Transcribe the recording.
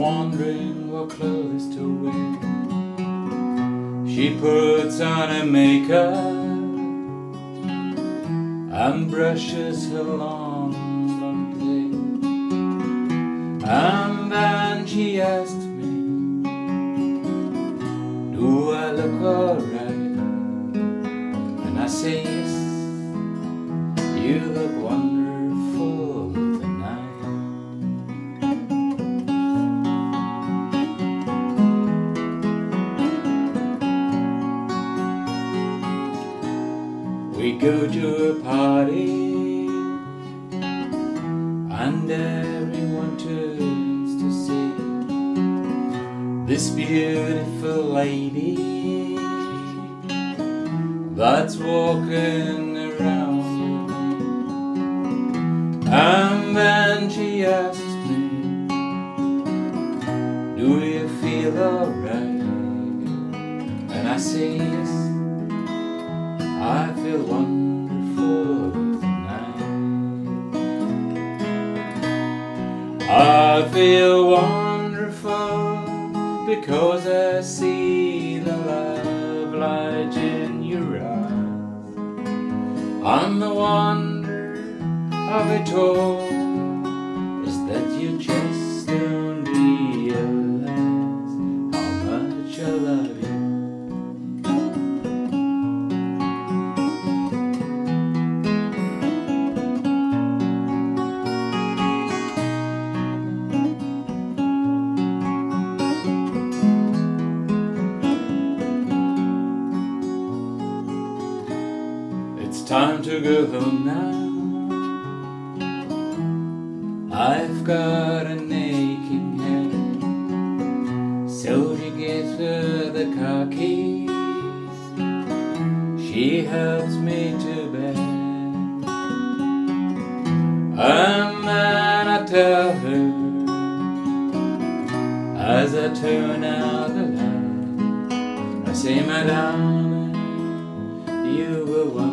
wondering what clothes to wear. She puts on her makeup and brushes her long blonde hair. And then she asks me, do I look alright? And I say yes, you look wonderful tonight. We go to a party and everyone turns to see this beautiful lady that's walking around with me. And then she asks me, do you feel alright? And I say yes, I feel wonderful tonight. I feel wonderful because I see the love light in your eyes. And the wonder of it all is that you just don't realize how much I love you. It's time to go home now. I've got an aching head. So she gives her the car keys. She helps me to bed. And then I tell her, as I turn out the light, I say, my darling, you were one.